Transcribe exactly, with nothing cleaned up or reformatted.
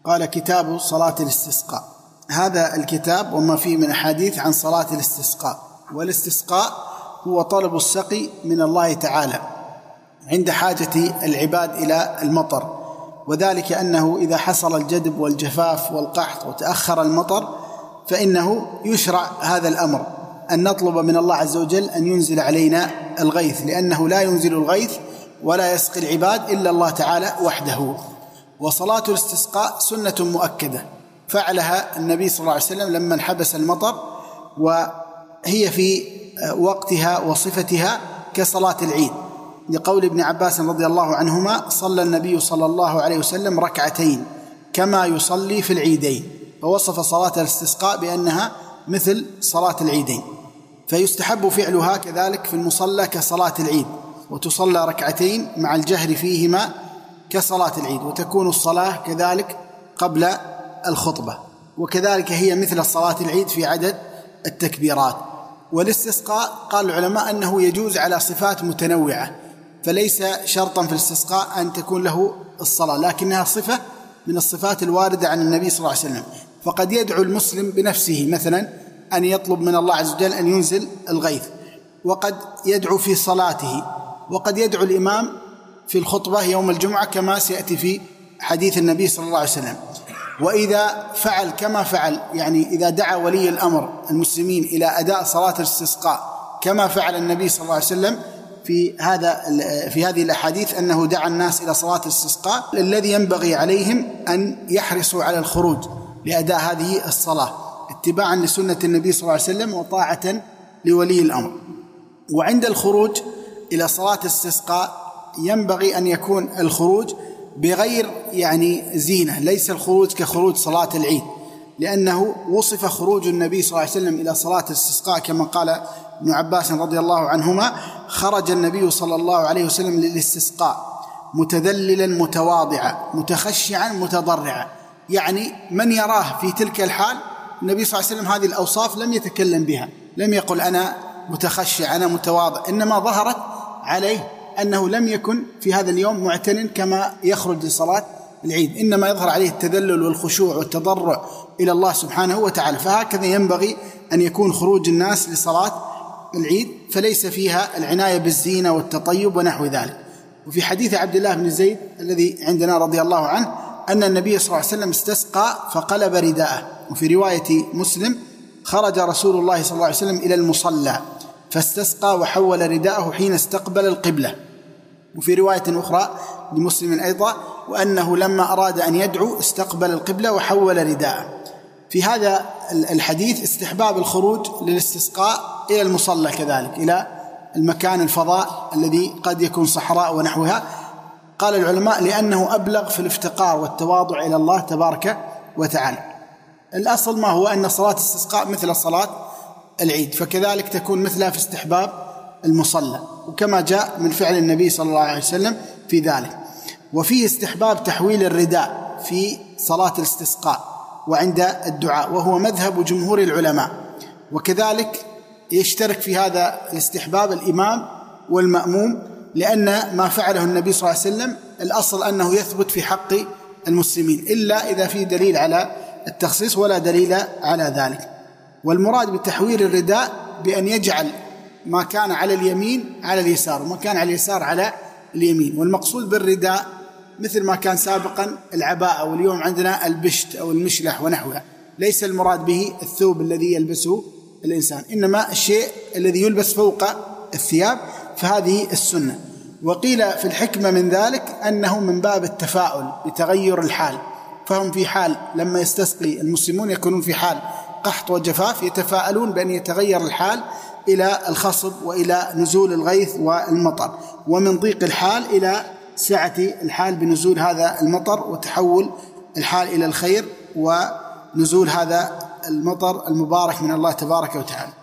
قال: كتاب صلاة الاستسقاء. هذا الكتاب وما فيه من أحاديث عن صلاة الاستسقاء. والاستسقاء هو طلب السقي من الله تعالى عند حاجة العباد إلى المطر، وذلك أنه إذا حصل الجدب والجفاف والقحط وتأخر المطر فإنه يشرع هذا الأمر، أن نطلب من الله عز وجل أن ينزل علينا الغيث، لأنه لا ينزل الغيث ولا يسقي العباد إلا الله تعالى وحده. وصلاة الاستسقاء سنة مؤكدة فعلها النبي صلى الله عليه وسلم لما انحبس المطر، وهي في وقتها وصفتها كصلاة العيد، لقول ابن عباس رضي الله عنهما: صلى النبي صلى الله عليه وسلم ركعتين كما يصلي في العيدين، فوصف صلاة الاستسقاء بأنها مثل صلاة العيدين. فيستحب فعلها كذلك في المصلى كصلاة العيد، وتصلى ركعتين مع الجهر فيهما كصلاة العيد، وتكون الصلاة كذلك قبل الخطبة، وكذلك هي مثل صلاة العيد في عدد التكبيرات. والاستسقاء قال العلماء أنه يجوز على صفات متنوعة، فليس شرطا في الاستسقاء أن تكون له الصلاة، لكنها صفة من الصفات الواردة عن النبي صلى الله عليه وسلم. فقد يدعو المسلم بنفسه مثلا أن يطلب من الله عز وجل أن ينزل الغيث، وقد يدعو في صلاته، وقد يدعو الإمام في الخطبة يوم الجمعة كما سيأتي في حديث النبي صلى الله عليه وسلم. وإذا فعل كما فعل، يعني إذا دعا ولي الأمر المسلمين إلى أداء صلاة الاستسقاء كما فعل النبي صلى الله عليه وسلم في هذا في هذه الأحاديث أنه دعا الناس إلى صلاة الاستسقاء، الذي ينبغي عليهم أن يحرصوا على الخروج لأداء هذه الصلاة اتباعا لسنة النبي صلى الله عليه وسلم وطاعة لولي الأمر. وعند الخروج إلى صلاة الاستسقاء ينبغي أن يكون الخروج بغير يعني زينة، ليس الخروج كخروج صلاة العيد، لأنه وصف خروج النبي صلى الله عليه وسلم إلى صلاة الاستسقاء كما قال ابن عباس رضي الله عنهما: خرج النبي صلى الله عليه وسلم للاستسقاء متذللا متواضعا متخشعا متضرعا. يعني من يراه في تلك الحال النبي صلى الله عليه وسلم هذه الأوصاف لم يتكلم بها، لم يقل أنا متخشع أنا متواضع، إنما ظهرت عليه أنه لم يكن في هذا اليوم معتن كما يخرج لصلاة العيد، إنما يظهر عليه التذلل والخشوع والتضرع إلى الله سبحانه وتعالى. فهكذا ينبغي أن يكون خروج الناس لصلاة العيد، فليس فيها العناية بالزينة والتطيب ونحو ذلك. وفي حديث عبد الله بن زيد الذي عندنا رضي الله عنه أن النبي صلى الله عليه وسلم استسقى فقلب رداءه. وفي رواية مسلم: خرج رسول الله صلى الله عليه وسلم إلى المصلى فاستسقى وحول رداءه حين استقبل القبلة. وفي رواية أخرى لمسلم أيضا: وأنه لما أراد أن يدعو استقبل القبلة وحول رداءه. في هذا الحديث استحباب الخروج للاستسقاء إلى المصلى كذلك، إلى المكان الفضاء الذي قد يكون صحراء ونحوها. قال العلماء: لأنه أبلغ في الافتقار والتواضع إلى الله تبارك وتعالى. الأصل ما هو أن صلاة الاستسقاء مثل صلاة العيد، فكذلك تكون مثلها في استحباب المصلى، وكما جاء من فعل النبي صلى الله عليه وسلم في ذلك. وفيه استحباب تحويل الرداء في صلاة الاستسقاء وعند الدعاء، وهو مذهب جمهور العلماء. وكذلك يشترك في هذا الاستحباب الإمام والمأموم، لأن ما فعله النبي صلى الله عليه وسلم الأصل أنه يثبت في حق المسلمين، إلا إذا في دليل على التخصيص ولا دليل على ذلك. والمراد بتحويل الرداء بأن يجعل ما كان على اليمين على اليسار وما كان على اليسار على اليمين. والمقصود بالرداء مثل ما كان سابقا العباءة، واليوم عندنا البشت أو المشلح ونحوها، ليس المراد به الثوب الذي يلبسه الإنسان، إنما الشيء الذي يلبس فوق الثياب، فهذه السنة. وقيل في الحكمة من ذلك أنه من باب التفاؤل بتغير الحال، فهم في حال لما يستسقي المسلمون يكونون في حال قحط وجفاف، يتفاءلون بأن يتغير الحال إلى الخصب وإلى نزول الغيث والمطر، ومن ضيق الحال إلى سعة الحال بنزول هذا المطر وتحول الحال إلى الخير ونزول هذا المطر المبارك من الله تبارك وتعالى.